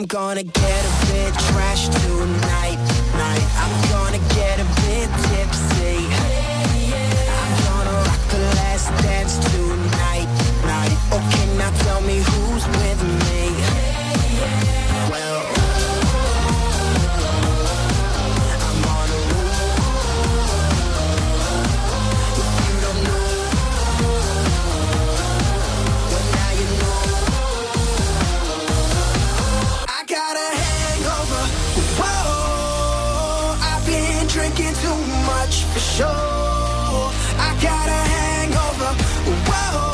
gonna get a bit trashed tonight. I'm gonna get a bit tipsy. I'm gonna rock the last dance tonight. Okay, now tell me who's with me. Well, I'm on a roll. If you don't know, well now you know. I got a hangover. Whoa, I've been drinking too much for sure. I got a hangover. Whoa.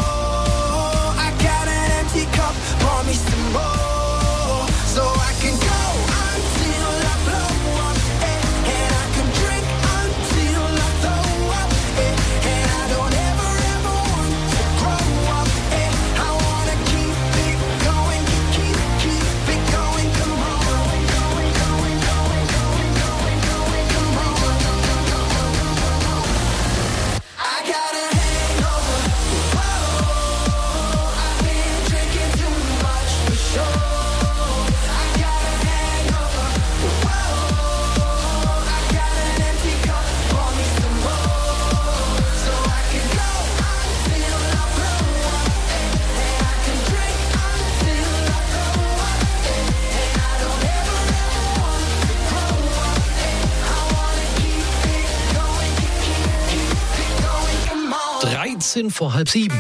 Pour me some more, so I can go until I blow up, and I can drink until I throw up, and I don't ever want to grow up, I wanna keep it going, keep it going, come on, come on. I got a hangover, whoa, I've been drinking too much for sure. I got a hangover, whoa, I got an empty cup, pour me some more, so I can go until I blow up, and I can drink until I throw up, and I don't ever want to grow up, I wanna keep it going, keep it going, come on. 13 vor halb 7.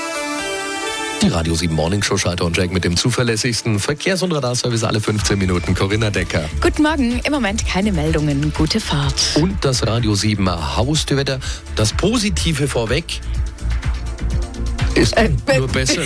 Die Radio 7 Morning Show, Schalter und Jack mit dem zuverlässigsten Verkehrs- und Radarservice alle 15 Minuten. Corinna Decker. Guten Morgen, im Moment keine Meldungen, gute Fahrt. Und das Radio 7 Haustürwetter. Das Positive vorweg ist nur besser.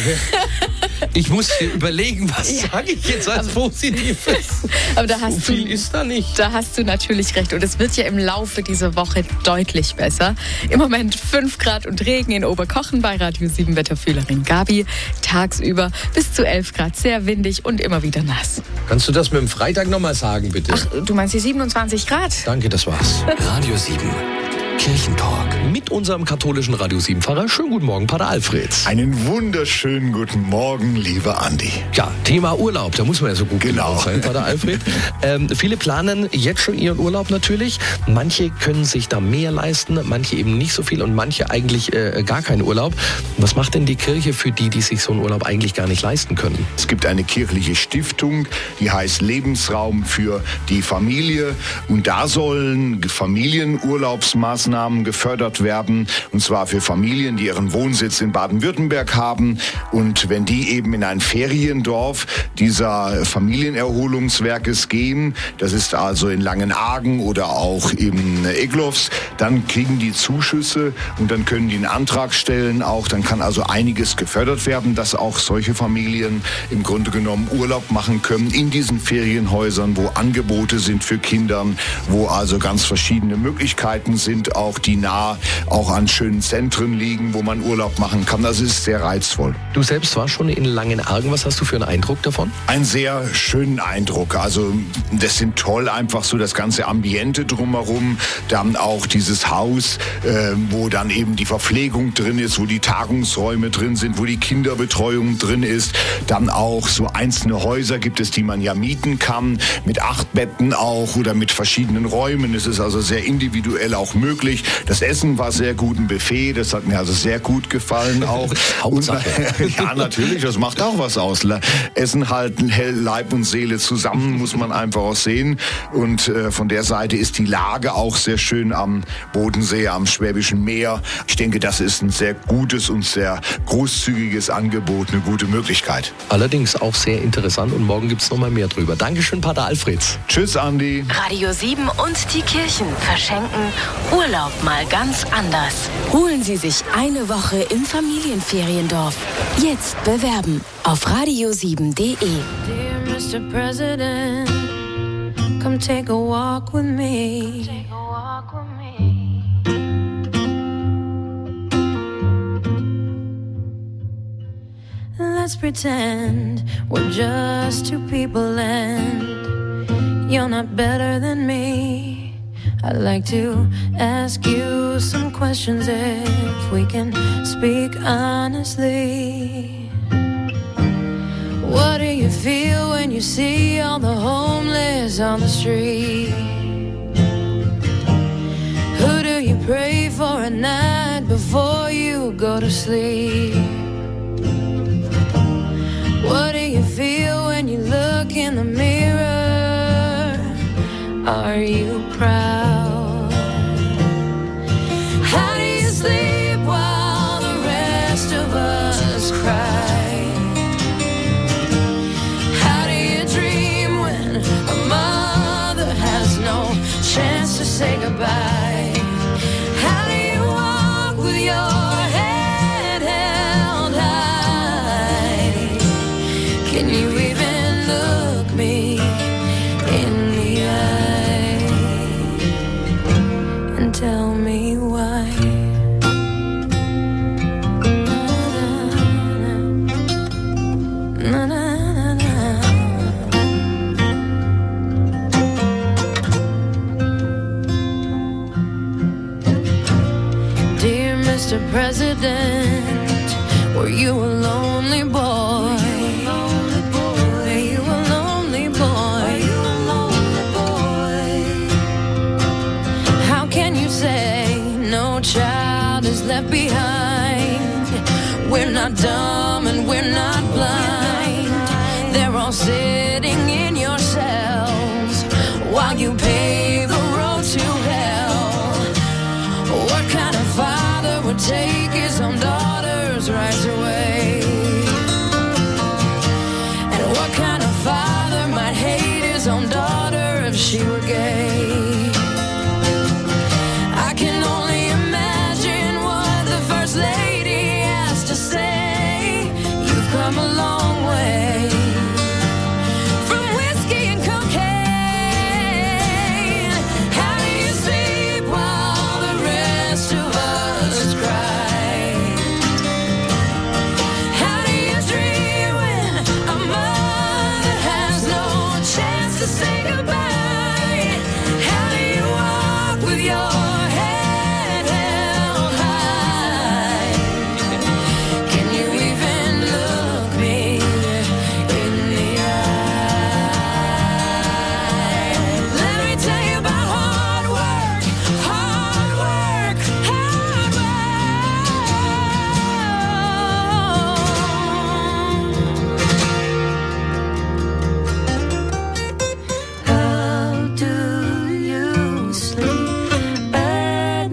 Ich muss hier überlegen, was sage ich jetzt als Positives. Aber da hast so viel ist da nicht. Da hast du natürlich recht. Und es wird ja im Laufe dieser Woche deutlich besser. Im Moment 5 Grad und Regen in Oberkochen bei Radio 7 Wetterfühlerin Gabi. Tagsüber bis zu 11 Grad, sehr windig und immer wieder nass. Kannst du das mit dem Freitag nochmal sagen, bitte? Ach, du meinst die 27 Grad? Danke, das war's. Radio 7 Kirchentalk. Mit unserem katholischen Radio 7-Pfarrer. Schönen guten Morgen, Pater Alfred. Einen wunderschönen guten Morgen, lieber Andi. Ja, Thema Urlaub, da muss man ja so gut genau sein, Pater Alfred. Viele planen jetzt schon ihren Urlaub natürlich. Manche können sich da mehr leisten, manche eben nicht so viel und manche eigentlich gar keinen Urlaub. Was macht denn die Kirche für die, die sich so einen Urlaub eigentlich gar nicht leisten können? Es gibt eine kirchliche Stiftung, die heißt Lebensraum für die Familie. Und da sollen Familienurlaubsmaßnahmen gefördert werden. Und zwar für Familien, die ihren Wohnsitz in Baden-Württemberg haben. Und wenn die eben in ein Feriendorf dieser Familienerholungswerkes gehen, das ist also in Langenargen oder auch in Egloffs, dann kriegen die Zuschüsse und dann können die einen Antrag stellen. Auch dann kann also einiges gefördert werden, dass auch solche Familien im Grunde genommen Urlaub machen können in diesen Ferienhäusern, wo Angebote sind für Kinder, wo also ganz verschiedene Möglichkeiten sind, auch die nah auch an schönen Zentren liegen, wo man Urlaub machen kann. Das ist sehr reizvoll. Du selbst warst schon in Langenargen. Was hast du für einen Eindruck davon? Einen sehr schönen Eindruck. Also das sind toll, einfach so das ganze Ambiente drumherum. Dann auch dieses Haus, wo dann eben die Verpflegung drin ist, wo die Tagungsräume drin sind, wo die Kinderbetreuung drin ist. Dann auch so einzelne Häuser gibt es, die man ja mieten kann, mit 8 Betten auch oder mit verschiedenen Räumen. Es ist also sehr individuell auch möglich. Das Essen war sehr gut, ein Buffet, das hat mir also sehr gut gefallen auch. Hauptsache. Ja, natürlich, das macht auch was aus. Essen halten hält Leib und Seele zusammen, muss man einfach auch sehen. Und von der Seite ist die Lage auch sehr schön am Bodensee, am Schwäbischen Meer. Ich denke, das ist ein sehr gutes und sehr großzügiges Angebot, eine gute Möglichkeit. Allerdings auch sehr interessant und morgen gibt es noch mal mehr drüber. Dankeschön, Pater Alfred. Tschüss, Andi. Radio 7 und die Kirchen verschenken Urlaub mal ganz anders. Holen Sie sich eine Woche im Familienferiendorf. Jetzt bewerben auf radio7.de. Dear Mr. President, come take a walk with me. Let's pretend we're just two people and you're not better than me. I'd like to ask you some questions if we can speak honestly. What do you feel when when you see all the homeless on the street? Who do you pray for at night before you go to sleep? What do you feel when you look in the mirror? Are you proud? How do you sleep while the rest of us cry? How do you dream when a mother has no chance to say goodbye? How do you walk with your head held high? Can you even look me in the eye and tell me why? Na, na, na, na. Dear Mr. President, were you a lonely boy? Were you a lonely boy? How can you say no child is left behind? We're not dumb and we're not blind. They're all sitting in your cells while you pave the road to hell. What kind of father would take his own daughter's rights away? And what kind of father might hate his own daughter if she were gay? I can only imagine what the First Lady has to say. You've come a long way from whiskey and cocaine. How do you sleep while the rest of us cry? How do you dream when a mother has no chance to say goodbye? How do you walk with your head held high? Can you even look me in the eye? Let me tell you about hard work, hard work, hard work. How do you sleep at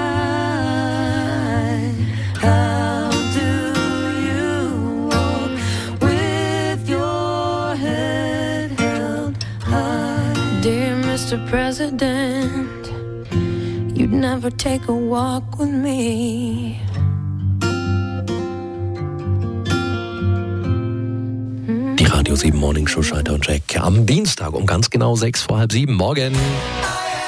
night? How do you walk with your head held high? Dear Mr. President, you'd never take a walk with me. Die Radio 7 Morning Show, Schalter und Jack am Dienstag um ganz genau 6 vor halb 7. Morgen.